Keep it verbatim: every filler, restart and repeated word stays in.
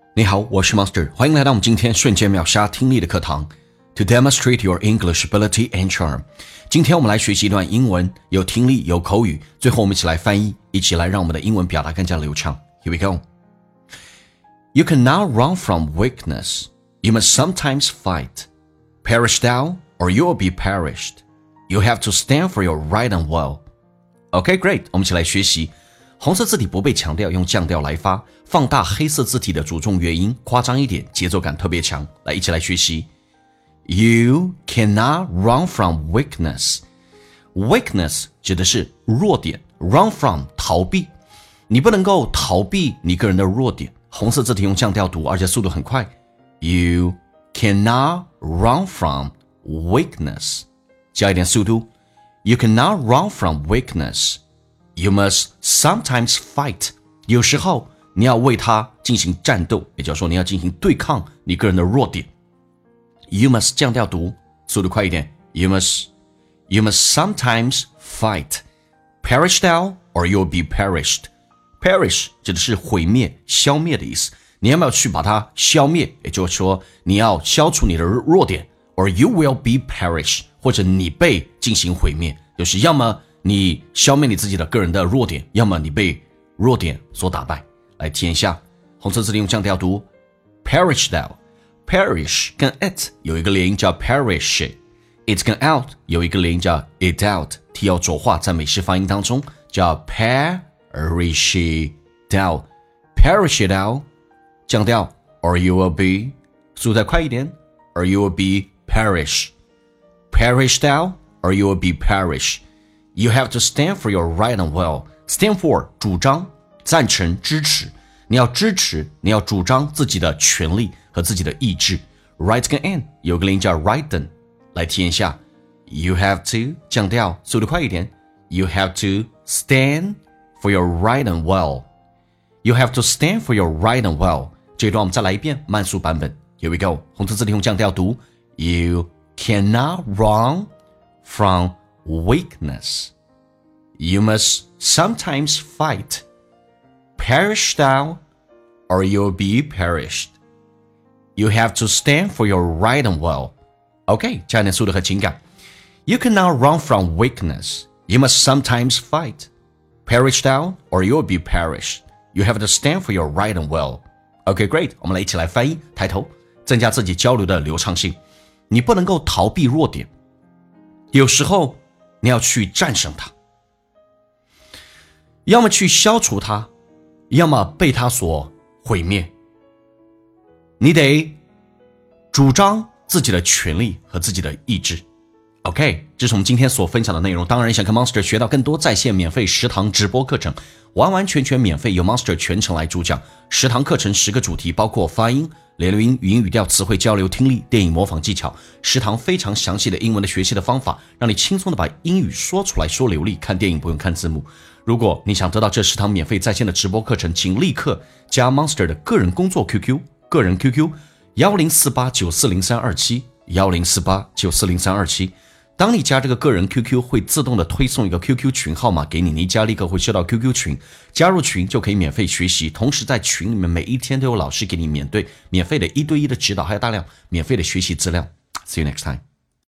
你好，我是 Monster， 欢迎来到我们今天瞬间秒杀听力的课堂 To demonstrate your English ability and charm。 今天我们来学习一段英文，有听力有口语，最后我们一起来翻译，一起来让我们的英文表达更加流畅。 Here we go. You cannot run from weakness. You must sometimes fight. Perish thou, or you will be perished. You have to stand for your right and well. OK, great. 我们一起来学习。红色字体不被强调，用降调来发，放大黑色字体的主重元音，夸张一点，节奏感特别强。来，一起来学习。You cannot run from weakness. Weakness 指的是弱点 ，run from 逃避，你不能够逃避你个人的弱点。红色字体用降调读，而且速度很快。You cannot run from weakness. 加一点速度。You cannot run from weakness.You must sometimes fight. 有时候你要为它进行战斗，也就是说你要进行对抗你个人的弱点。You must 降调读，速度快一点。You must, you must sometimes fight. Perish thou, or you'll be perished. Perish 指的是毁灭、消灭的意思。你要不要去把它消灭？也就是说你要消除你的弱点 ，or you will be perished， 或者你被进行毁灭，就是要么你消灭你自己的个人的弱点，要么你被弱点所打败。来体验一下，红色字体用降调读 Perish thou. Perish 跟 it 有一个连音叫 perish， it 跟 out 有一个连音叫 it out， T 要浊化，在美式发音当中叫 perish thou. Perish thou 降调 or you will be 速度再快一点 or you will be perish. Perish thou or you will be perish.You have to stand for your right and well. Stand for 主张、赞成、支持。你要支持，你要主张自己的权利和自己的意志。Right 跟 and 有个音叫 righten， 来体验一下。You have to 降调，速度快一点。You have to stand for your right and well. You have to stand for your right and well. 这一段我们再来一遍慢速版本。Here we go. 红色字体用降调读。You cannot run from weakness. You must sometimes fight. Perish thou, or you'll be perished. You have to stand for your right and well. OK, 加点速度和情感。You cannot run from weakness. You must sometimes fight. Perish thou, or you'll be perished. You have to stand for your right and well. OK, great. 我们来一起来翻译，抬头，增加自己交流的流畅性。你不能够逃避弱点，有时候你要去战胜它，要么去消除它，要么被它所毁灭。你得主张自己的权利和自己的意志。OK， 这是我们今天所分享的内容。当然想跟 Monster 学到更多在线免费十堂直播课程，完完全全免费，由 Monster 全程来主讲。十堂课程十个主题，包括发音、连留音、语音语调、词汇交流、听力、电影模仿技巧。十堂非常详细的英文的学习的方法，让你轻松的把英语说出来，说流利。看电影不用看字幕。如果你想得到这十堂免费在线的直播课程，请立刻加 Monster 的个人工作 Q Q， 个人 Q Q 一零四八九四零三二七 一零四八九四零三二七。当你加这个个人 Q Q 会自动的推送一个 Q Q 群号码给你，你一加立刻会收到 Q Q 群，加入群就可以免费学习，同时在群里面每一天都有老师给你免对免费的一对一的指导，还有大量免费的学习资料。See you next time.